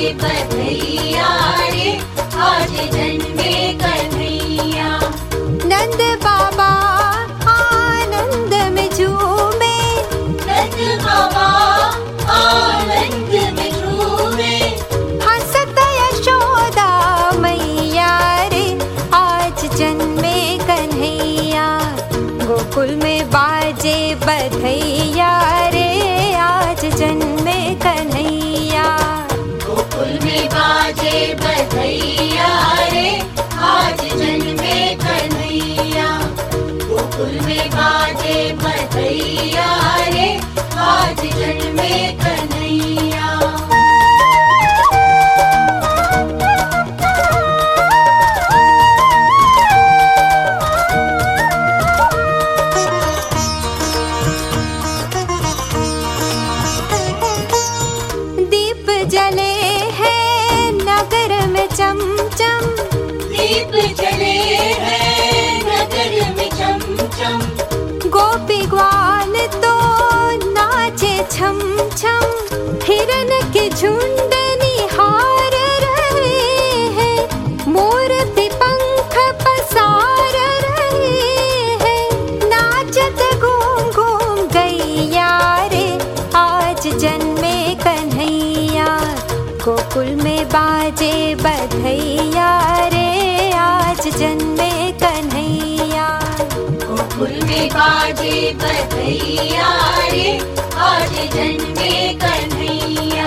बधैया रे, आज जन्मे कन्हैया। नंद बाबा आनंद में झूमे, नंद बाबा आनंद में झूमे, हंसत यशोदा मैया रे, आज जन्मे कन्हैया। गोकुल में बाजे बधैया रे, आज जन्मे कन्हैया। गोकुल में बाजे बधैया रे, आज जन्मे कन्हैया। गोकुल में बाजे बधैया रे, आज जन्मे कन्हैया। दीप जले हैं नगर में चम चम, दीप जले हैं नगर में चम चम, गोपी ग्वाल तो नाचे छम छम। हिरन के झुंड निहार रहे हैं, मूर्ति पंख पसार रहे हैं। नाचत घूम घूम गैया रे, आज जन्मे कन्हैया। गोकुल में बाजे बधैया रे, आज जन्मे कन्हैया। गोकुल में बाजे बधैया रे, आज जन्मे कन्हैया।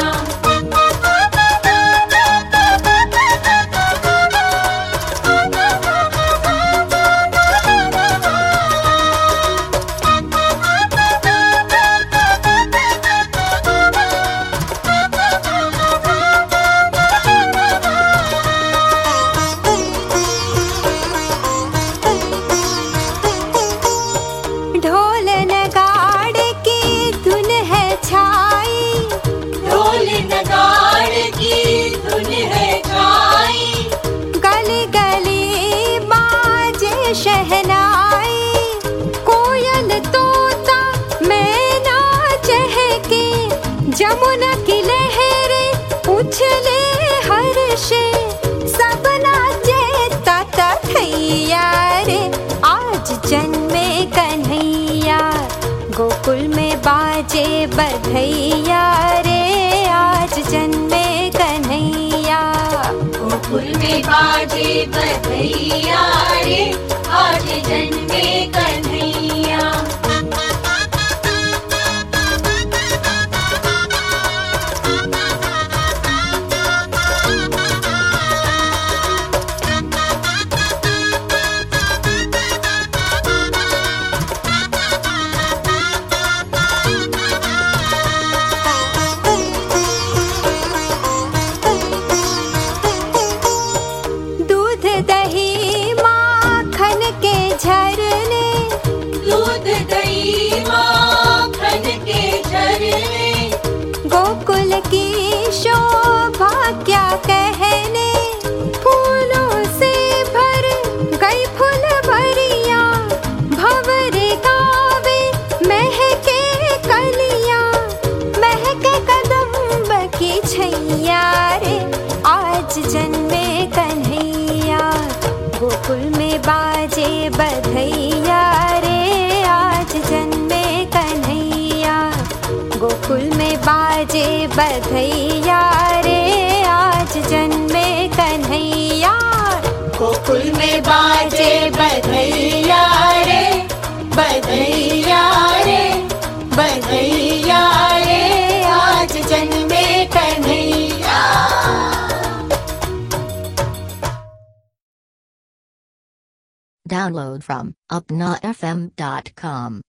ढोल नगाड़े की धुन है छाई, ढोल नगाड़ की धुन है छाई, गली गली बाजे शहनाई। कोयल तोता मैना चहके, जमुना की लहरें उछले हर्षे। सब नाचे ताता थैया रे, आज जन्मे कन्हैया। गोकुल में बाजे बधैया रे, आज जन्मे कन्हैया। गोकुल में बाजे बधैया रे, आज जन्मे कन्हैया। दूध दही माखन के झरने, दूध दही माखन के झरने, गोकुल की शोभा क्या कहने। फूलों से भर गई फुलवरिया, भंवरे गावे महके कलियां। महके कदम्ब की छैया रे, आज जन्मे कन्हैया। गोकुल में बाजे बधैया रे, आज जन्मे कन्हैया। गोकुल में बाजे बधैया रे, आज जन्मे कन्हैया। गोकुल में बाजे बधैया रे, बधैया रे, बधैया रे, आज जन्मे कन्हैया। Download from upnafm.com.